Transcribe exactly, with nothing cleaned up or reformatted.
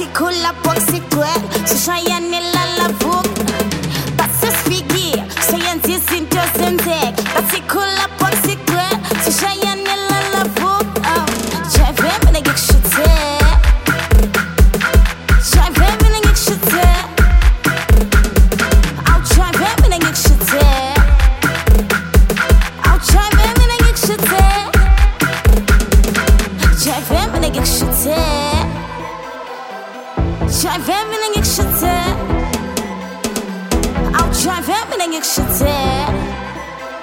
Pasicula poxiquel, så shayan illa la vuk. Passes figi, så yanti sinto sentek. Pasicula poxiquel, så shayan illa la vuk. Chai vem en ik shite. Chai vem en ik shite. Au chai vem en ik shite. Au chai vem en ik shite. Chai vem en ik shite. Chai vem en ik shite. Au chai vem en ik shite.